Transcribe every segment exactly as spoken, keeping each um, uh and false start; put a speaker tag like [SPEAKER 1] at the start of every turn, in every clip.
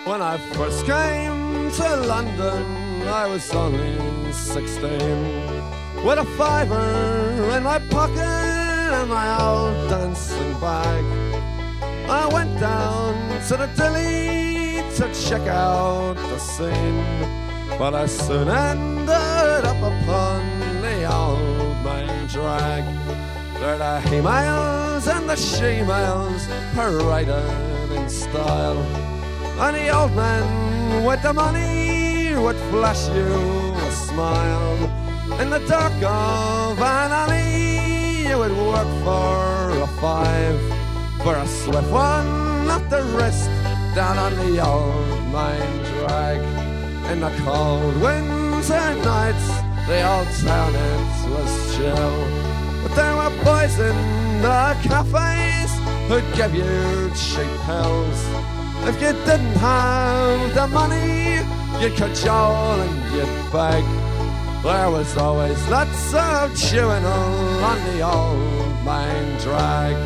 [SPEAKER 1] When I first came to London, I was only sixteen, with a fiver in my pocket and my old dancing bag. I went down to the Dilly to check out the scene, but I soon ended up upon the old main drag. There the he-males and the she-males paraded in style, and the old man with the money would flash you a smile. In the dark of an alley you would work for a five, for a swift one up the wrist down on the old main drag. In the cold winter nights the old town it was chill, but there were boys in the cafes who'd give you cheap pills. If you didn't have the money, you'd cajole and you'd beg. There was always lots of chewing on the old main drag.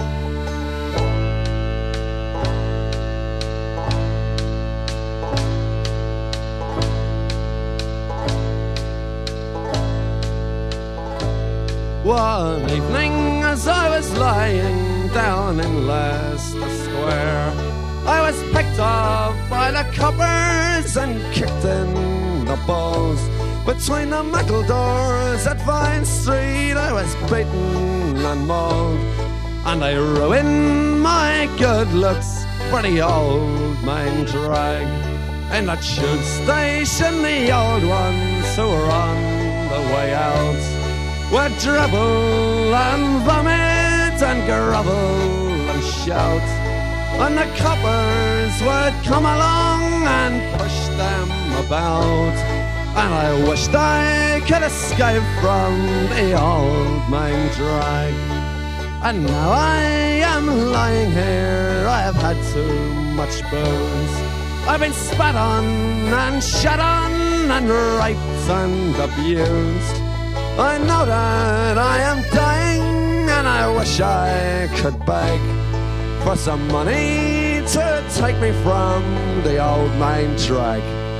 [SPEAKER 1] One evening as I was lying down in Leicester Square, I was picked up by the coppers and kicked in the balls. Between the muckle doors at Vine Street I was beaten and mauled, and I ruined my good looks for the old main drag. In the tube station the old ones who were on the way out would dribble and vomit and grovel and shout, and the coppers would come along and push them about, and I wished I could escape from the old main drag. And now I am lying here, I have had too much booze. I've been spat on and shot on and raped and abused. I know that I am dying, and I wish I could beg for some money to take me from the old main drag.